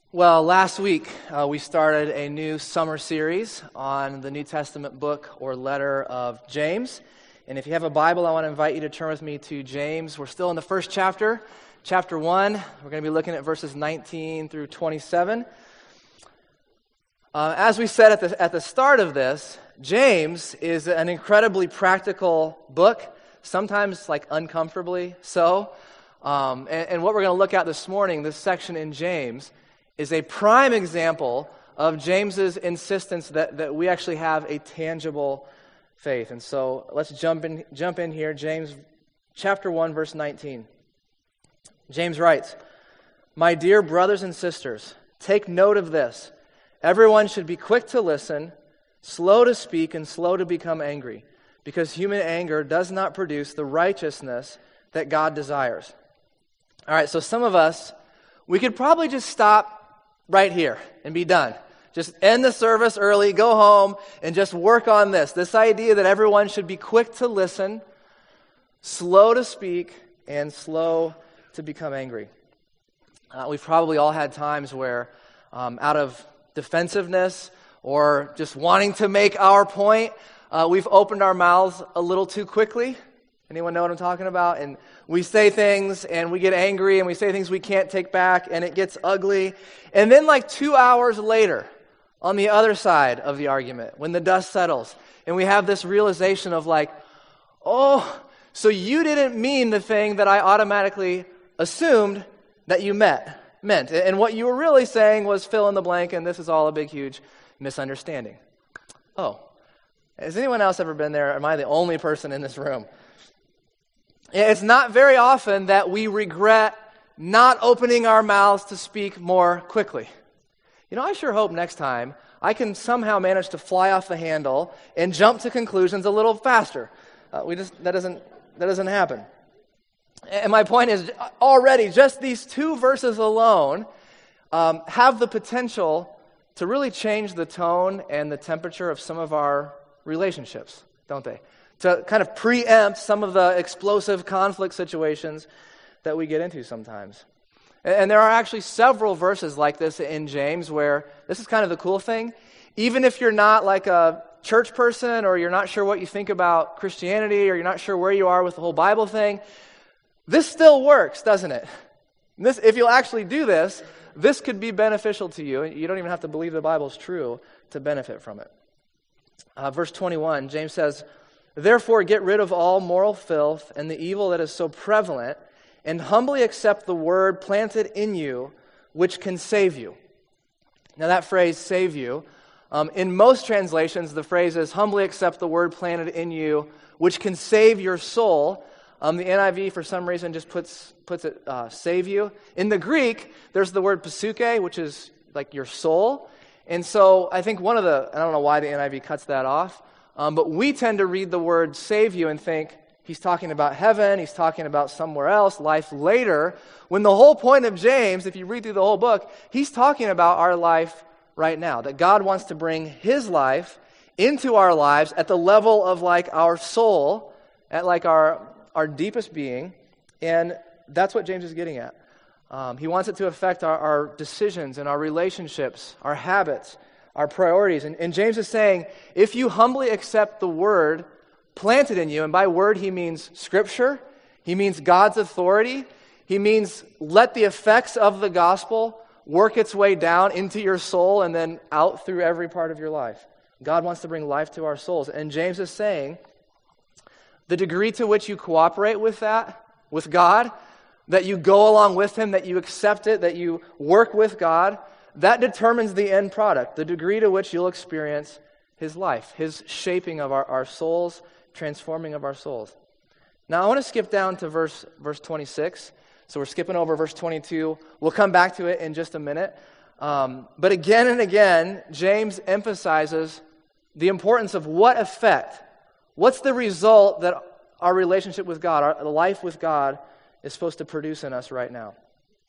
Well, last week we started a new summer series on the New Testament book or letter of James. And if you have a Bible, I want to invite you to turn with me to James. We're still in the first chapter, chapter 1. We're going to be looking at verses 19 through 27. As we said at the start of this, James is an incredibly practical book, sometimes like uncomfortably so. And what we're going to look at this morning, this section in James, is a prime example of James's insistence that we actually have a tangible faith. And so let's jump in here. James chapter 1, verse 19. James writes, "My dear brothers and sisters, take note of this. Everyone should be quick to listen, slow to speak, and slow to become angry, because human anger does not produce the righteousness that God desires." All right, so some of us, we could probably just stop right here and be done. Just end the service early, go home, and just work on this idea that everyone should be quick to listen, slow to speak, and slow to become angry. We've probably all had times where, out of defensiveness or just wanting to make our point, we've opened our mouths a little too quickly. Anyone know what I'm talking about? And we say things and we get angry and we say things we can't take back and it gets ugly. And then like 2 hours later, on the other side of the argument, when the dust settles and we have this realization of like, oh, so you didn't mean the thing that I automatically assumed that you meant. And what you were really saying was fill in the blank, and this is all a big, huge misunderstanding. Oh, has anyone else ever been there? Am I the only person in this room? It's not very often that we regret not opening our mouths to speak more quickly. You know, I sure hope next time I can somehow manage to fly off the handle and jump to conclusions a little faster. That doesn't happen. And my point is, already, just these two verses alone have the potential to really change the tone and the temperature of some of our relationships, don't they? To kind of preempt some of the explosive conflict situations that we get into sometimes. And there are actually several verses like this in James where this is kind of the cool thing. Even if you're not like a church person or you're not sure what you think about Christianity or you're not sure where you are with the whole Bible thing, this still works, doesn't it? If you'll actually do this, this could be beneficial to you. You don't even have to believe the Bible's true to benefit from it. Verse 21, James says, "Therefore get rid of all moral filth and the evil that is so prevalent, and humbly accept the word planted in you, which can save you." Now that phrase, save you, in most translations, the phrase is humbly accept the word planted in you, which can save your soul. The NIV, for some reason, just puts it, save you. In the Greek, there's the word psuche, which is like your soul. And so I think I don't know why the NIV cuts that off, but we tend to read the word save you and think he's talking about heaven, he's talking about somewhere else, life later, when the whole point of James, if you read through the whole book, he's talking about our life right now, that God wants to bring his life into our lives at the level of like our soul, at like our deepest being, and that's what James is getting at. He wants it to affect our decisions and our relationships, our habits, our priorities. And James is saying, if you humbly accept the word planted in you, and by word he means Scripture, he means God's authority, he means let the effects of the gospel work its way down into your soul and then out through every part of your life. God wants to bring life to our souls. And James is saying, the degree to which you cooperate with that, with God, that you go along with him, that you accept it, that you work with God, that determines the end product, the degree to which you'll experience his life, his shaping of our souls, transforming of our souls. Now I want to skip down to verse 26. So we're skipping over verse 22. We'll come back to it in just a minute. But again and again, James emphasizes the importance of what's the result that our relationship with God, our life with God, is supposed to produce in us right now.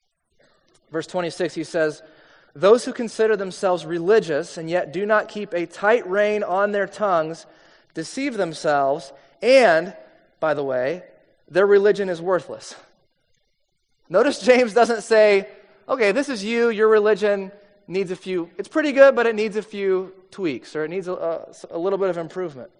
Verse 26, he says, "Those who consider themselves religious and yet do not keep a tight rein on their tongues deceive themselves, and, by the way, their religion is worthless." Notice James doesn't say, okay, this is you, your religion needs it's pretty good, but it needs a few tweaks, or it needs a little bit of improvement.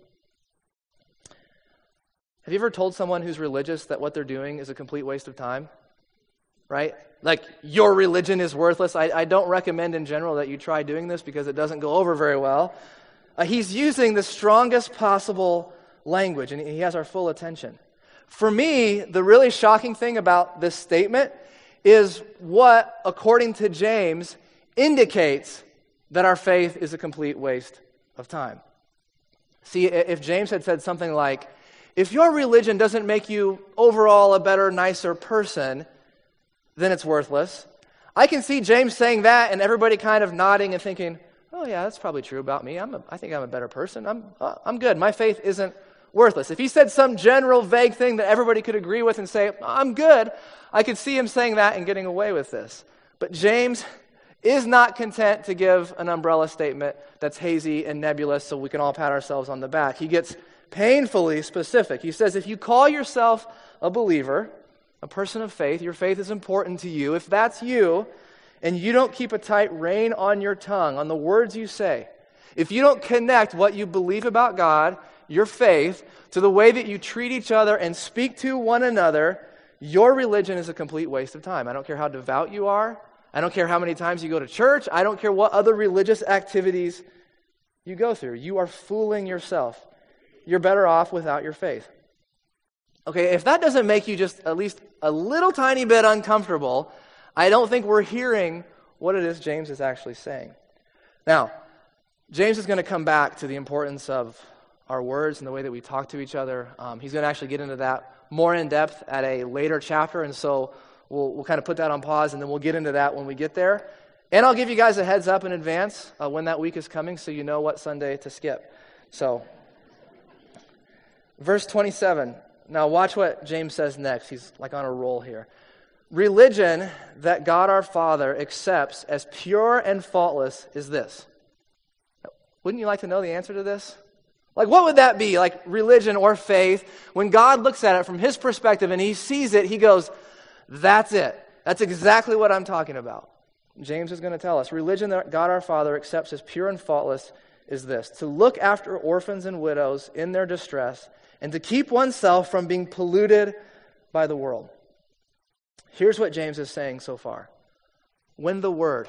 Have you ever told someone who's religious that what they're doing is a complete waste of time? Right? Like, your religion is worthless. I don't recommend in general that you try doing this because it doesn't go over very well. He's using the strongest possible language, and he has our full attention. For me, the really shocking thing about this statement is what, according to James, indicates that our faith is a complete waste of time. See, if James had said something like, if your religion doesn't make you overall a better, nicer person, then it's worthless. I can see James saying that and everybody kind of nodding and thinking, oh yeah, that's probably true about me. I think I'm a better person. I'm good. My faith isn't worthless. If he said some general vague thing that everybody could agree with and say, I'm good, I could see him saying that and getting away with this. But James is not content to give an umbrella statement that's hazy and nebulous so we can all pat ourselves on the back. He gets painfully specific. He says, if you call yourself a believer, a person of faith, your faith is important to you. If that's you, and you don't keep a tight rein on your tongue, on the words you say, if you don't connect what you believe about God, your faith, to the way that you treat each other and speak to one another, your religion is a complete waste of time. I don't care how devout you are. I don't care how many times you go to church. I don't care what other religious activities you go through. You are fooling yourself. You're better off without your faith. Okay, if that doesn't make you just at least a little tiny bit uncomfortable, I don't think we're hearing what it is James is actually saying. Now, James is going to come back to the importance of our words and the way that we talk to each other. He's going to actually get into that more in depth at a later chapter, and so we'll kind of put that on pause, and then we'll get into that when we get there. And I'll give you guys a heads up in advance when that week is coming so you know what Sunday to skip. So, verse 27. Now watch what James says next. He's like on a roll here. Religion that God our Father accepts as pure and faultless is this. Wouldn't you like to know the answer to this? Like, what would that be? Like, religion or faith, when God looks at it from his perspective and he sees it, he goes, that's it. That's exactly what I'm talking about. James is going to tell us, religion that God our Father accepts as pure and faultless is this: to look after orphans and widows in their distress and to keep oneself from being polluted by the world. Here's what James is saying so far. When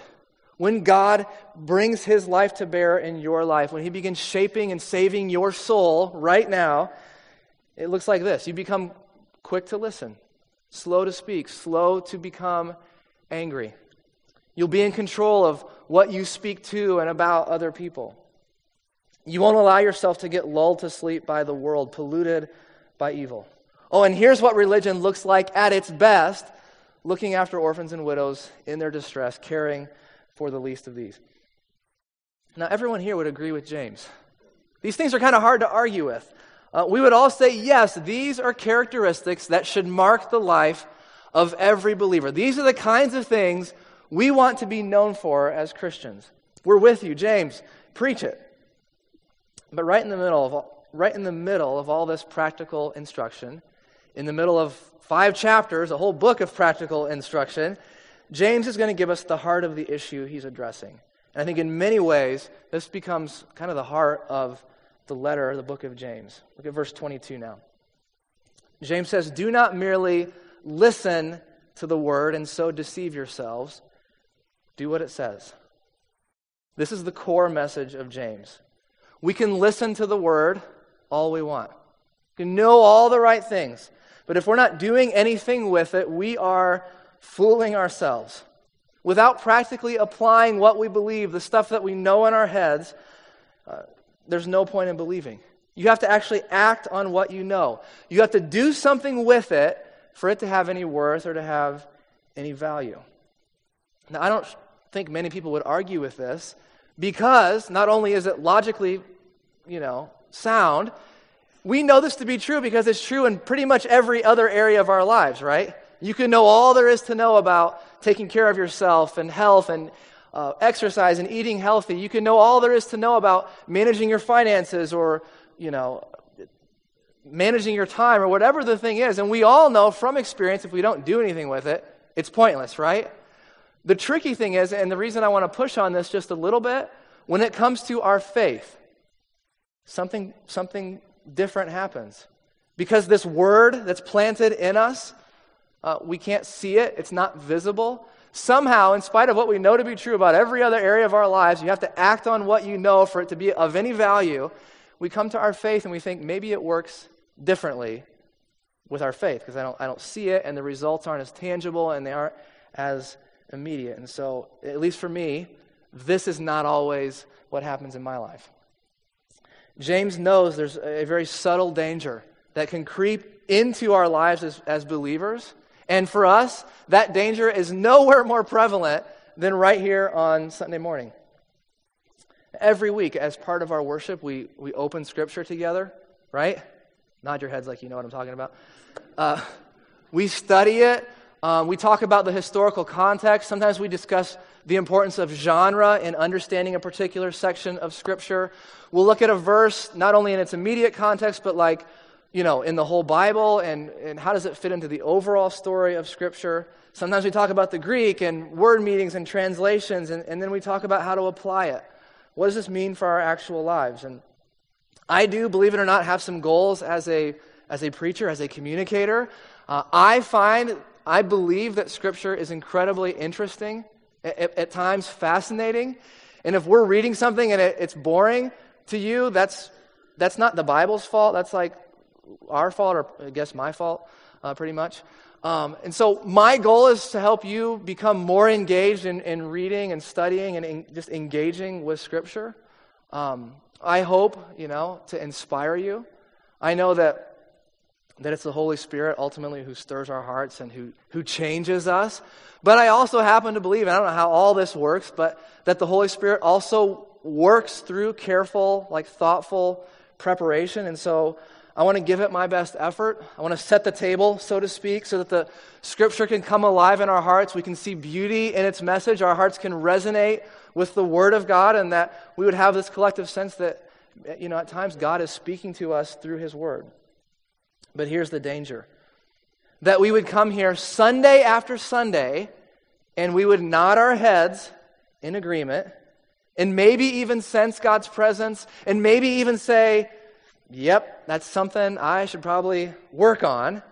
God brings his life to bear in your life, when he begins shaping and saving your soul right now, it looks like this. You become quick to listen, slow to speak, slow to become angry. You'll be in control of what you speak to and about other people. You won't allow yourself to get lulled to sleep by the world, polluted by evil. Oh, and here's what religion looks like at its best: looking after orphans and widows in their distress, caring for the least of these. Now, everyone here would agree with James. These things are kind of hard to argue with. We would all say, yes, these are characteristics that should mark the life of every believer. These are the kinds of things we want to be known for as Christians. We're with you, James. Preach it. But right in the middle of all this practical instruction, in the middle of 5 chapters, a whole book of practical instruction, James is going to give us the heart of the issue he's addressing. And I think in many ways, this becomes kind of the heart of the letter, the book of James. Look at verse 22 now. James says, do not merely listen to the word and so deceive yourselves. Do what it says. This is the core message of James. We can listen to the word all we want. We can know all the right things. But if we're not doing anything with it, we are fooling ourselves. Without practically applying what we believe, the stuff that we know in our heads, there's no point in believing. You have to actually act on what you know. You have to do something with it for it to have any worth or to have any value. Now, I don't think many people would argue with this, because not only is it logically, sound, we know this to be true because it's true in pretty much every other area of our lives, right? You can know all there is to know about taking care of yourself and health and exercise and eating healthy. You can know all there is to know about managing your finances or, managing your time or whatever the thing is. And we all know from experience, if we don't do anything with it, it's pointless, right? The tricky thing is, and the reason I want to push on this just a little bit, when it comes to our faith, something different happens. Because this word that's planted in us, we can't see it, it's not visible. Somehow, in spite of what we know to be true about every other area of our lives, you have to act on what you know for it to be of any value. We come to our faith and we think maybe it works differently with our faith because I don't see it, and the results aren't as tangible and they aren't as immediate. And so, at least for me, this is not always what happens in my life. James knows there's a very subtle danger that can creep into our lives as believers. And for us, that danger is nowhere more prevalent than right here on Sunday morning. Every week, as part of our worship, we open Scripture together, right? Nod your heads like you know what I'm talking about. We study it. We talk about the historical context. Sometimes we discuss the importance of genre in understanding a particular section of Scripture. We'll look at a verse not only in its immediate context, but in the whole Bible, and how does it fit into the overall story of Scripture. Sometimes we talk about the Greek and word meanings and translations, and then we talk about how to apply it. What does this mean for our actual lives? And I do, believe it or not, have some goals as a preacher, as a communicator. I believe that Scripture is incredibly interesting, at times fascinating. And if we're reading something and it's boring to you, that's not the Bible's fault. That's like our fault, or I guess my fault, pretty much. And so my goal is to help you become more engaged in reading and studying and just engaging with Scripture. I hope, to inspire you. I know that it's the Holy Spirit ultimately who stirs our hearts and who changes us. But I also happen to believe, and I don't know how all this works, but that the Holy Spirit also works through careful, thoughtful preparation. And so I want to give it my best effort. I want to set the table, so to speak, so that the Scripture can come alive in our hearts. We can see beauty in its message. Our hearts can resonate with the Word of God, and that we would have this collective sense that, at times God is speaking to us through His Word. But here's the danger. That we would come here Sunday after Sunday, and we would nod our heads in agreement, and maybe even sense God's presence, and maybe even say, yep, that's something I should probably work on.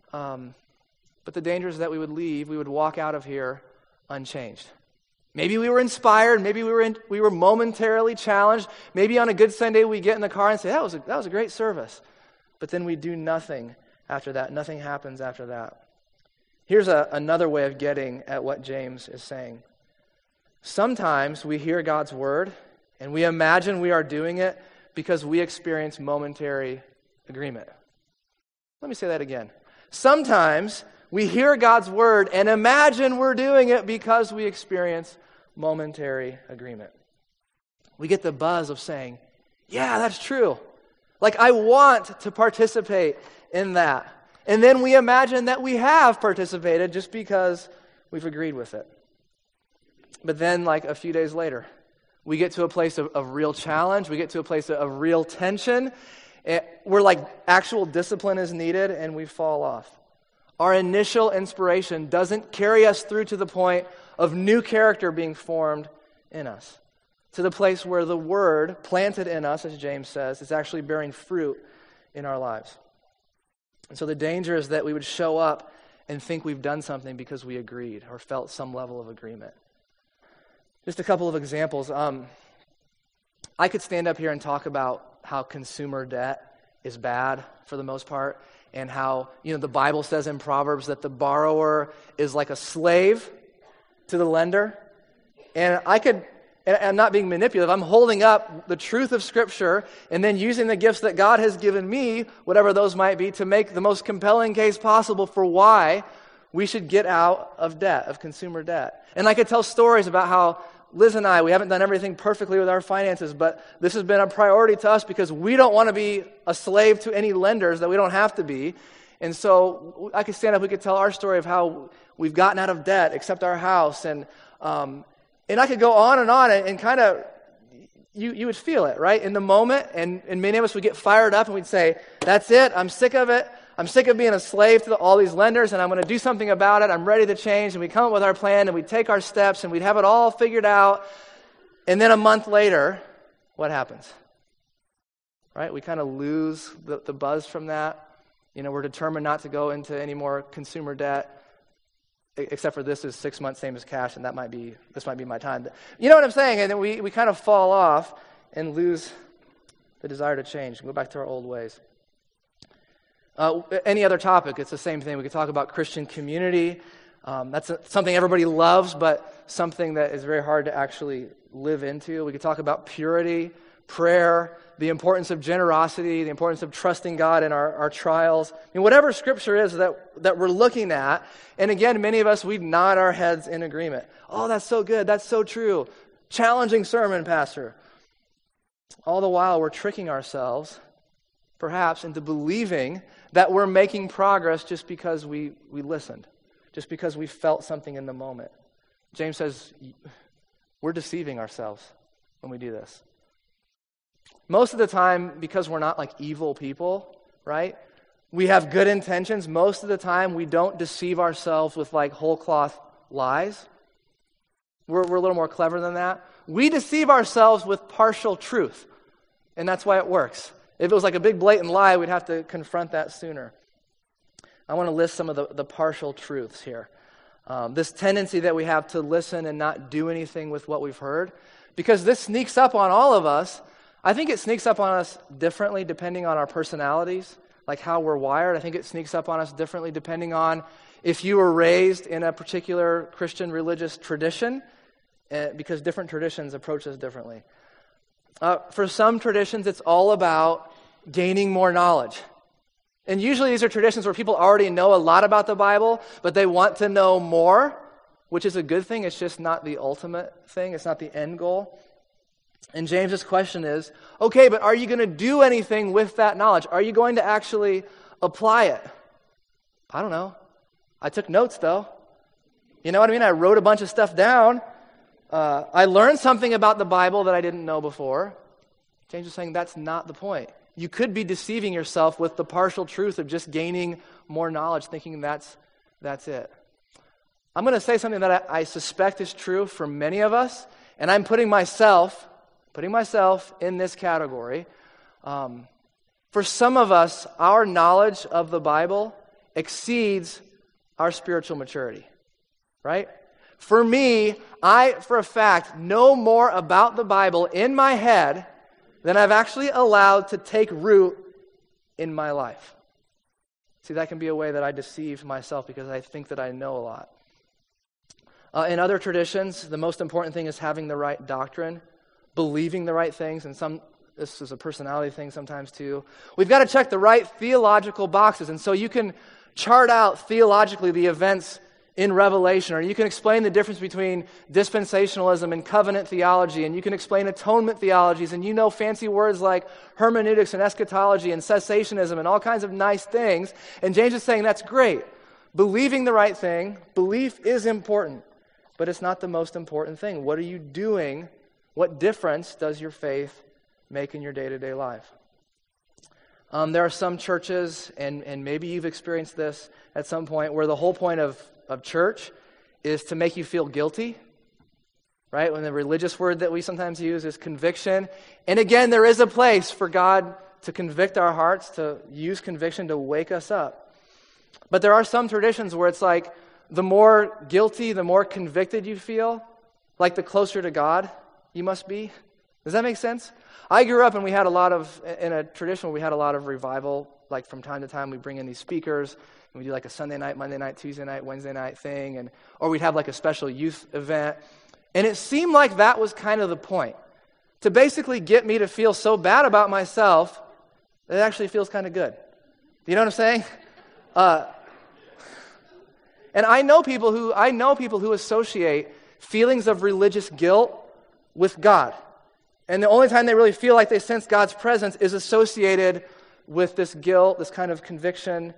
But the danger is that we would walk out of here unchanged. Maybe we were inspired, maybe we were momentarily challenged, maybe on a good Sunday we get in the car and say, that was a great service. But then we do nothing after that. Nothing happens after that. Here's another way of getting at what James is saying. Sometimes we hear God's word and we imagine we are doing it because we experience momentary agreement. Let me say that again. Sometimes we hear God's word and imagine we're doing it because we experience momentary agreement. We get the buzz of saying, yeah, that's true. I want to participate in that. And then we imagine that we have participated just because we've agreed with it. But then, a few days later, we get to a place of real challenge. We get to a place of real tension where actual discipline is needed, and we fall off. Our initial inspiration doesn't carry us through to the point of new character being formed in us, to the place where the word planted in us, as James says, is actually bearing fruit in our lives. And so the danger is that we would show up and think we've done something because we agreed or felt some level of agreement. Just a couple of examples. I could stand up here and talk about how consumer debt is bad for the most part, and how, the Bible says in Proverbs that the borrower is like a slave to the lender. And I'm not being manipulative. I'm holding up the truth of Scripture and then using the gifts that God has given me, whatever those might be, to make the most compelling case possible for why we should get out of debt, of consumer debt. And I could tell stories about how Liz and we haven't done everything perfectly with our finances, but this has been a priority to us because we don't want to be a slave to any lenders that we don't have to be. And so I could stand up, we could tell our story of how we've gotten out of debt, except our house, and I could go on and kind of, you would feel it, right? In the moment, and many of us would get fired up and we'd say, that's it, I'm sick of it, I'm sick of being a slave to all these lenders, and I'm going to do something about it. I'm ready to change. And we come up with our plan, and we take our steps, and we'd have it all figured out. And then a month later, what happens? Right? We kind of lose the buzz from that. We're determined not to go into any more consumer debt, except for this is 6 months, same as cash, and this might be my time. You know what I'm saying? And then we kind of fall off and lose the desire to change, go back to our old ways. Any other topic, it's the same thing. We could talk about Christian community. That's something everybody loves, but something that is very hard to actually live into. We could talk about purity, prayer, the importance of generosity, the importance of trusting God in our trials. Whatever Scripture is that we're looking at, and again, many of us, we nod our heads in agreement. Oh, that's so good. That's so true. Challenging sermon, Pastor. All the while, we're tricking ourselves, perhaps, into believing that we're making progress just because we listened, just because we felt something in the moment. James says we're deceiving ourselves when we do this. Most of the time, because we're not like evil people, right? We have good intentions. Most of the time, we don't deceive ourselves with like whole cloth lies. We're a little more clever than that. We deceive ourselves with partial truth, and that's why it works. If it was like a big blatant lie, we'd have to confront that sooner. I want to list some of the partial truths here. This tendency that we have to listen and not do anything with what we've heard, because this sneaks up on all of us. I think it sneaks up on us differently depending on our personalities, like how we're wired. I think it sneaks up on us differently depending on if you were raised in a particular Christian religious tradition, because different traditions approach us differently. For some traditions, it's all about gaining more knowledge. And usually these are traditions where people already know a lot about the Bible, but they want to know more, which is a good thing. It's just not the ultimate thing. It's not the end goal. And James's question is, okay, but are you going to do anything with that knowledge? Are you going to actually apply it? I don't know. I took notes, though. You know what I mean? I wrote a bunch of stuff down. I learned something about the Bible that I didn't know before. James is saying that's not the point. You could be deceiving yourself with the partial truth of just gaining more knowledge, thinking that's it. I'm going to say something that I suspect is true for many of us, and I'm putting myself in this category. For some of us, our knowledge of the Bible exceeds our spiritual maturity, right? For me, I, for a fact, know more about the Bible in my head than I've actually allowed to take root in my life. See, that can be a way that I deceive myself because I think that I know a lot. In other traditions, the most important thing is having the right doctrine, believing the right things, and this is a personality thing sometimes too. We've got to check the right theological boxes, and so you can chart out theologically the events in Revelation, or you can explain the difference between dispensationalism and covenant theology, and you can explain atonement theologies, and you know fancy words like hermeneutics and eschatology and cessationism and all kinds of nice things, and James is saying that's great. Believing the right thing, belief is important, but it's not the most important thing. What are you doing? What difference does your faith make in your day-to-day life? There are some churches, and maybe you've experienced this at some point, where the whole point of church is to make you feel guilty, right? When the religious word that we sometimes use is conviction. And again, there is a place for God to convict our hearts, to use conviction to wake us up. But there are some traditions where it's like the more guilty, the more convicted you feel, like the closer to God you must be. Does that make sense? I grew up and we had in a tradition where we had a lot of revival, like from time to time we bring in these speakers, and we do like a Sunday night, Monday night, Tuesday night, Wednesday night thing, or we'd have like a special youth event. And it seemed like that was kind of the point, to basically get me to feel so bad about myself that it actually feels kind of good. You know what I'm saying? And I know people who associate feelings of religious guilt with God. And the only time they really feel like they sense God's presence is associated with this guilt, this kind of conviction.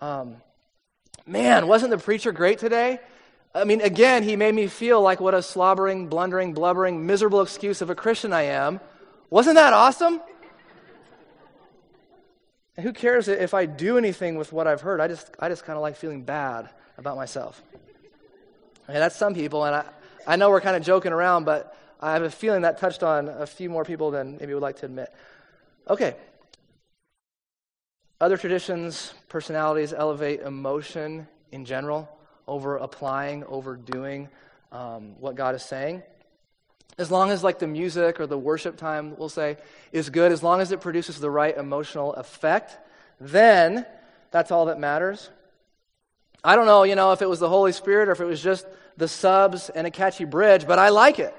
Man, wasn't the preacher great today? I mean, again, he made me feel like what a slobbering, blundering, blubbering, miserable excuse of a Christian I am. Wasn't that awesome? And who cares if I do anything with what I've heard? I just kind of like feeling bad about myself. And that's some people, and I know we're kind of joking around, but I have a feeling that touched on a few more people than maybe would like to admit. Okay. Other traditions, personalities elevate emotion in general over applying, over doing what God is saying. As long as like the music or the worship time, we'll say, is good, as long as it produces the right emotional effect, then that's all that matters. I don't know, if it was the Holy Spirit or if it was just the subs and a catchy bridge, but I like it.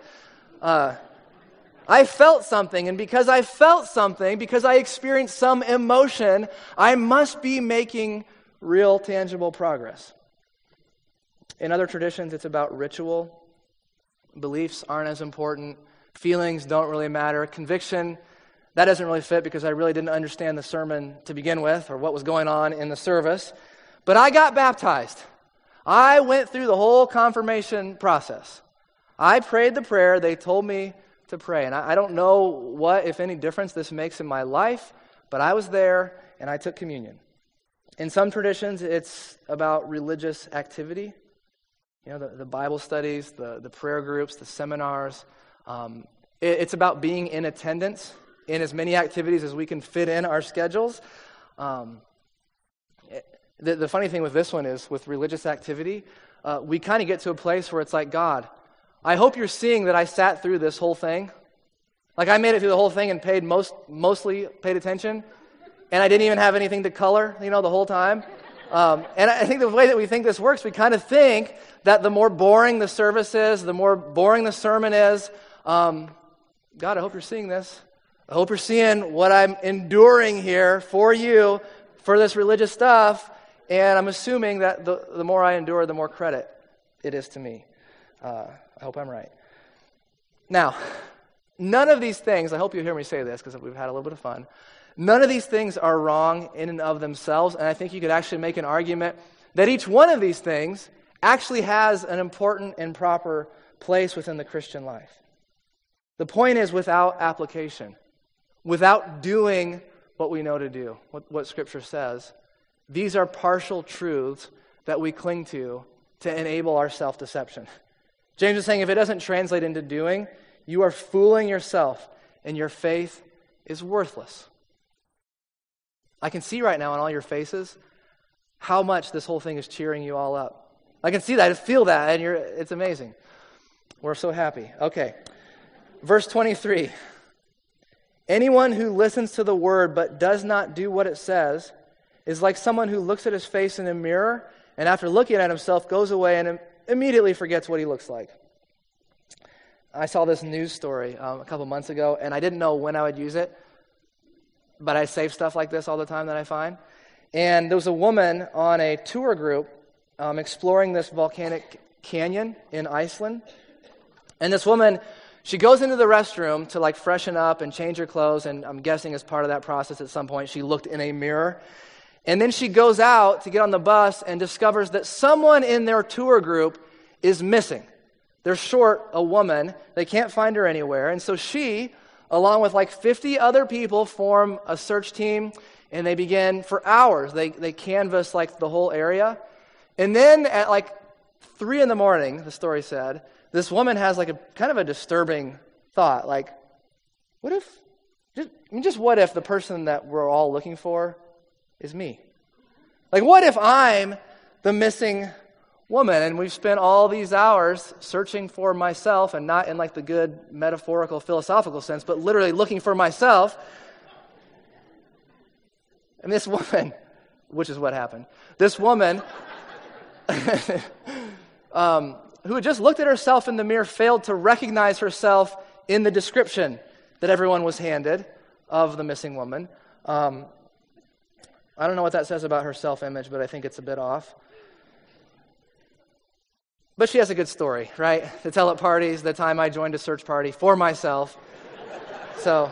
I felt something, and because I felt something, because I experienced some emotion, I must be making real, tangible progress. In other traditions, it's about ritual. Beliefs aren't as important. Feelings don't really matter. Conviction, that doesn't really fit because I really didn't understand the sermon to begin with or what was going on in the service. But I got baptized. I went through the whole confirmation process. I prayed the prayer they told me to pray. And I don't know what, if any, difference this makes in my life, but I was there and I took communion. In some traditions, it's about religious activity. The Bible studies, the prayer groups, the seminars. It's about being in attendance in as many activities as we can fit in our schedules. The funny thing with this one is, with religious activity, we kind of get to a place where it's like, God, I hope you're seeing that I sat through this whole thing. Like I made it through the whole thing and mostly paid attention, and I didn't even have anything to color, the whole time. And I think the way that we think this works, we kind of think that the more boring the service is, the more boring the sermon is. God, I hope you're seeing this. I hope you're seeing what I'm enduring here for you, for this religious stuff. And I'm assuming that the more I endure, the more credit it is to me. I hope I'm right. Now, none of these things, I hope you hear me say this because we've had a little bit of fun. None of these things are wrong in and of themselves, and I think you could actually make an argument that each one of these things actually has an important and proper place within the Christian life. The point is, without application, without doing what we know to do, what Scripture says, these are partial truths that we cling to enable our self-deception. James is saying if it doesn't translate into doing, you are fooling yourself, and your faith is worthless. I can see right now in all your faces how much this whole thing is cheering you all up. I can see that, I feel that, and it's amazing. We're so happy. Okay, verse 23. Anyone who listens to the word but does not do what it says is like someone who looks at his face in a mirror and after looking at himself goes away and immediately forgets what he looks like. I saw this news story a couple months ago, and I didn't know when I would use it, but I save stuff like this all the time that I find. And there was a woman on a tour group exploring this volcanic canyon in Iceland. And this woman, she goes into the restroom to freshen up and change her clothes, and I'm guessing as part of that process at some point she looked in a mirror. And then she goes out to get on the bus and discovers that someone in their tour group is missing. They're short a woman. They can't find her anywhere. And so she, along with 50 other people, form a search team, and they begin for hours. They canvass the whole area. And then at 3 a.m, the story said, this woman has a kind of a disturbing thought. What if, just what if the person that we're all looking for is me? What if I'm the missing woman, and we've spent all these hours searching for myself, and not in the good metaphorical, philosophical sense, but literally looking for myself. And this woman, which is what happened, this woman who had just looked at herself in the mirror failed to recognize herself in the description that everyone was handed of the missing woman. I don't know what that says about her self-image, but I think it's a bit off. But she has a good story, right? To tell at parties, the time I joined a search party for myself. So,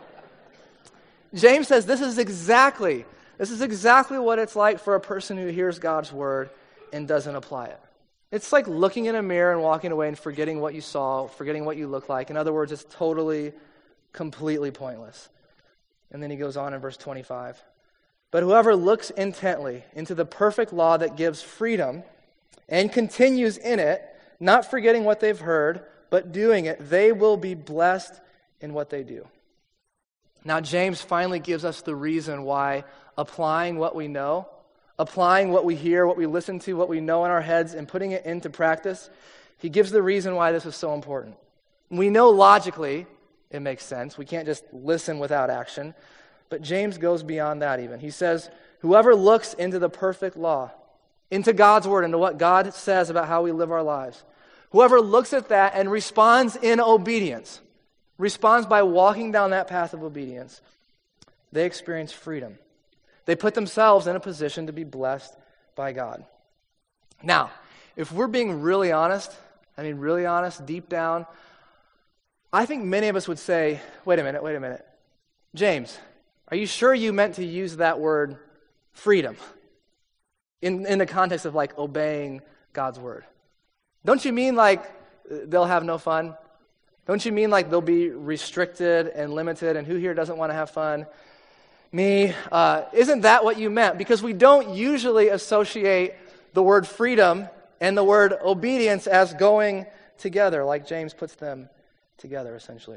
James says this is exactly what it's like for a person who hears God's word and doesn't apply it. It's like looking in a mirror and walking away and forgetting what you saw, forgetting what you look like. In other words, it's totally, completely pointless. And then he goes on in verse 25. But whoever looks intently into the perfect law that gives freedom and continues in it, not forgetting what they've heard, but doing it, they will be blessed in what they do. Now, James finally gives us the reason why applying what we know, applying what we hear, what we listen to, what we know in our heads, and putting it into practice, he gives the reason why this is so important. We know logically it makes sense. We can't just listen without action. But James goes beyond that even. He says, whoever looks into the perfect law, into God's word, into what God says about how we live our lives, whoever looks at that and responds in obedience, responds by walking down that path of obedience, they experience freedom. They put themselves in a position to be blessed by God. Now, if we're being really honest, deep down, I think many of us would say, wait a minute. James, are you sure you meant to use that word freedom in the context of like obeying God's word? Don't you mean like they'll have no fun? Don't you mean like they'll be restricted and limited, and who here doesn't want to have fun? Me. Isn't that what you meant? Because we don't usually associate the word freedom and the word obedience as going together, like James puts them together, essentially.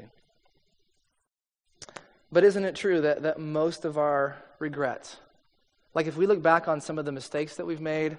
But isn't it true that most of our regrets, like if we look back on some of the mistakes that we've made,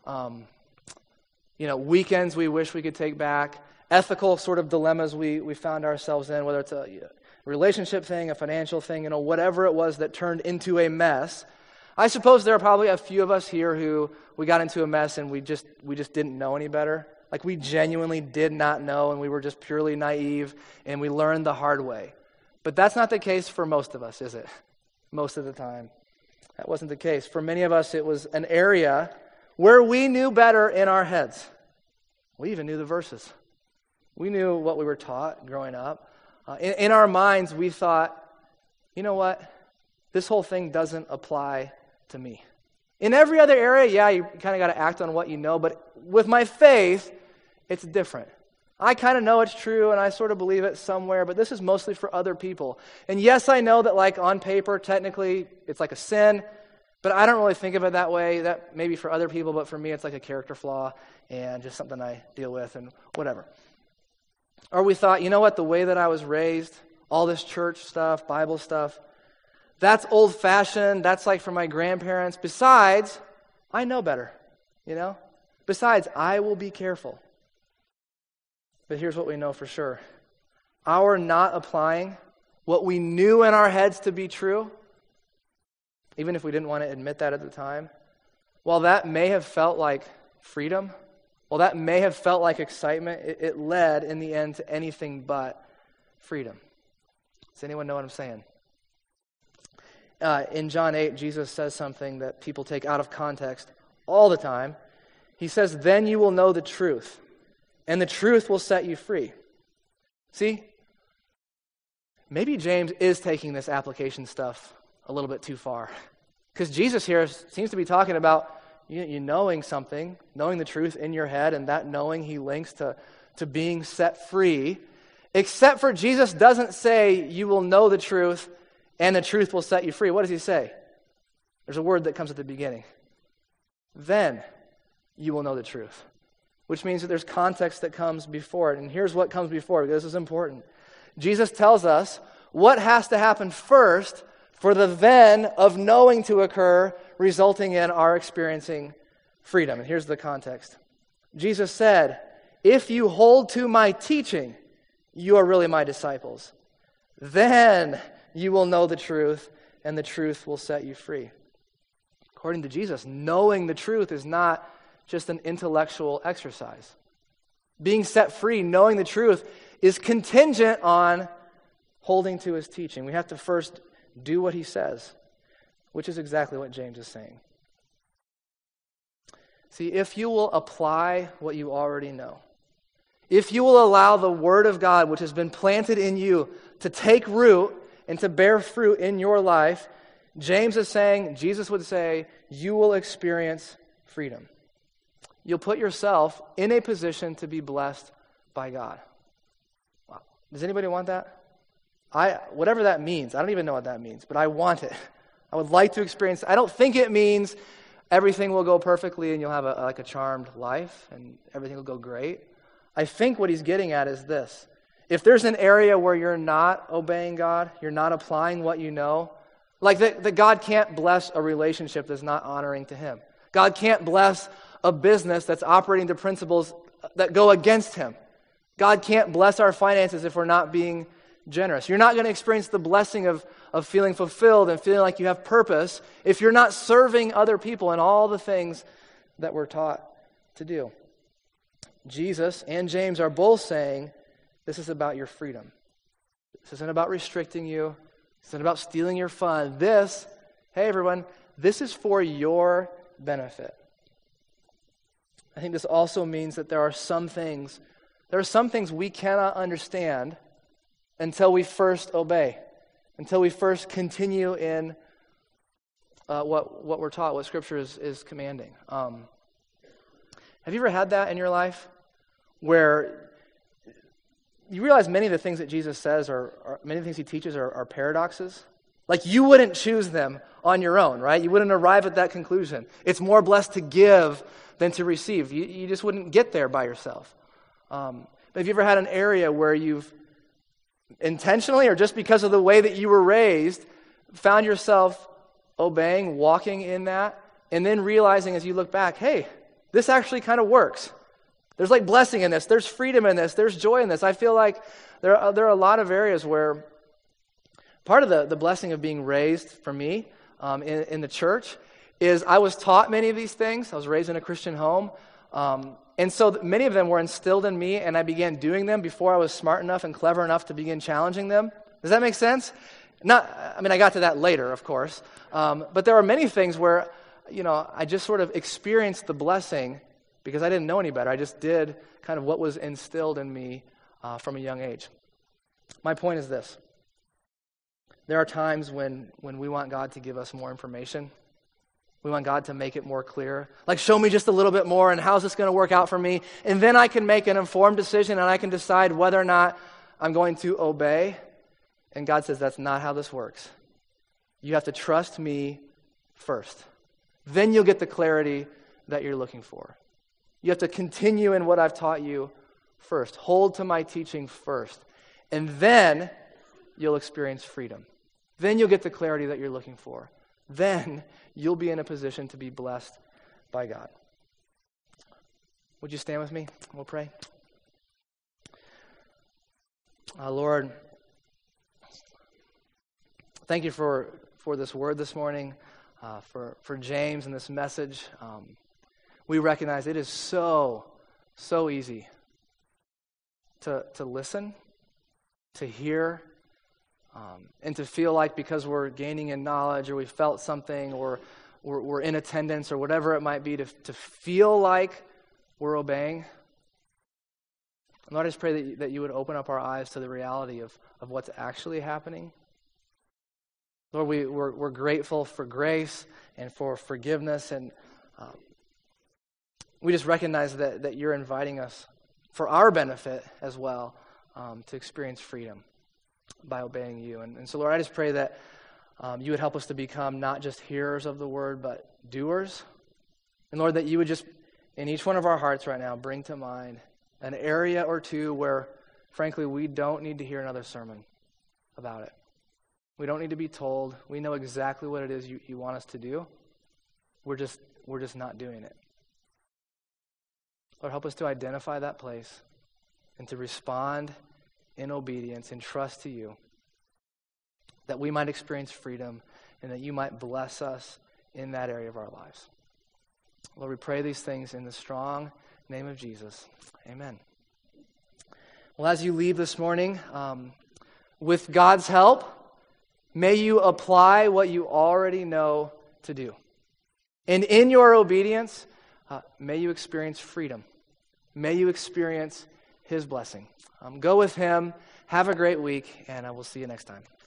weekends we wish we could take back, ethical sort of dilemmas we found ourselves in, whether it's a relationship thing, a financial thing, whatever it was that turned into a mess. I suppose there are probably a few of us here who we got into a mess and we just didn't know any better. Like we genuinely did not know, and we were just purely naive, and we learned the hard way. But that's not the case for most of us, is it? Most of the time. That wasn't the case. For many of us, it was an area where we knew better in our heads. We even knew the verses. We knew what we were taught growing up. In our minds, we thought, you know what? This whole thing doesn't apply to me. In every other area, yeah, you kind of got to act on what you know, but with my faith, it's different. I kind of know it's true, and I sort of believe it somewhere, but this is mostly for other people. And yes, I know that like on paper, technically, it's like a sin, but I don't really think of it that way. That may be for other people, but for me, it's like a character flaw and just something I deal with and whatever. Or we thought, you know what, the way that I was raised, all this church stuff, Bible stuff, that's old-fashioned, that's like for my grandparents. Besides, I know better, Besides, I will be careful. But here's what we know for sure. Our not applying what we knew in our heads to be true, even if we didn't want to admit that at the time, while that may have felt like freedom, while that may have felt like excitement, it led in the end to anything but freedom. Does anyone know what I'm saying? In John 8, Jesus says something that people take out of context all the time. He says, "Then you will know the truth, and the truth will set you free." See? Maybe James is taking this application stuff a little bit too far. Because Jesus here seems to be talking about you knowing something, knowing the truth in your head, and that knowing he links to being set free. Except for Jesus doesn't say you will know the truth and the truth will set you free. What does he say? There's a word that comes at the beginning. Then you will know the truth. Which means that there's context that comes before it. And here's what comes before it, because this is important. Jesus tells us what has to happen first for the then of knowing to occur, resulting in our experiencing freedom. And here's the context. Jesus said, "If you hold to my teaching, you are really my disciples. Then you will know the truth, and the truth will set you free." According to Jesus, knowing the truth is not just an intellectual exercise. Being set free, knowing the truth, is contingent on holding to his teaching. We have to first do what he says, which is exactly what James is saying. See, if you will apply what you already know, if you will allow the Word of God, which has been planted in you, to take root and to bear fruit in your life, James is saying, Jesus would say, you will experience freedom. You'll put yourself in a position to be blessed by God. Wow. Does anybody want that? Whatever that means, I don't even know what that means, but I want it. I would like to experience. I don't think it means everything will go perfectly and you'll have a charmed life and everything will go great. I think what he's getting at is this. If there's an area where you're not obeying God, you're not applying what you know, like that God can't bless a relationship that's not honoring to him. God can't bless a business that's operating the principles that go against him. God can't bless our finances if we're not being generous. You're not going to experience the blessing of feeling fulfilled and feeling like you have purpose if you're not serving other people in all the things that we're taught to do. Jesus and James are both saying this is about your freedom. This isn't about restricting you. This isn't about stealing your fun. This, hey everyone, this is for your benefit. I think this also means that there are some things we cannot understand until we first obey, until we first continue in what we're taught, what Scripture is commanding. Have you ever had that in your life where you realize many of the things that Jesus says or many of the things he teaches are paradoxes? Like you wouldn't choose them on your own, right? You wouldn't arrive at that conclusion. It's more blessed to give than to receive. You just wouldn't get there by yourself. But have you ever had an area where you've intentionally or just because of the way that you were raised found yourself obeying, walking in that, and then realizing as you look back, hey, this actually kind of works. There's like blessing in this. There's freedom in this. There's joy in this. I feel like there are a lot of areas where part of the blessing of being raised for me in the church is I was taught many of these things. I was raised in a Christian home. And so many of them were instilled in me, and I began doing them before I was smart enough and clever enough to begin challenging them. Does that make sense? I got to that later, of course. But there are many things where, I just sort of experienced the blessing because I didn't know any better. I just did kind of what was instilled in me from a young age. My point is this. There are times when we want God to give us more information. We want God to make it more clear. Like, show me just a little bit more, and how's this going to work out for me? And then I can make an informed decision, and I can decide whether or not I'm going to obey. And God says, that's not how this works. You have to trust me first. Then you'll get the clarity that you're looking for. You have to continue in what I've taught you first. Hold to my teaching first. And then you'll experience freedom. Then you'll get the clarity that you're looking for. Then you'll be in a position to be blessed by God. Would you stand with me? We'll pray. Lord, thank you for this word this morning, for James and this message. We recognize it is so easy to listen, to hear, and to feel like because we're gaining in knowledge or we felt something or we're in attendance or whatever it might be to feel like we're obeying. And Lord, I just pray that you would open up our eyes to the reality of what's actually happening. Lord, we're grateful for grace and for forgiveness, and we just recognize that you're inviting us for our benefit as well to experience freedom by obeying you. And so, Lord, I just pray that you would help us to become not just hearers of the word, but doers. And Lord, that you would just, in each one of our hearts right now, bring to mind an area or two where, frankly, we don't need to hear another sermon about it. We don't need to be told. We know exactly what it is you want us to do. We're just not doing it. Lord, help us to identify that place and to respond in obedience and trust to you, that we might experience freedom and that you might bless us in that area of our lives. Lord, we pray these things in the strong name of Jesus. Amen. Well, as you leave this morning, with God's help, may you apply what you already know to do. And in your obedience, may you experience freedom. May you experience his blessing. Go with him. Have a great week, and I will see you next time.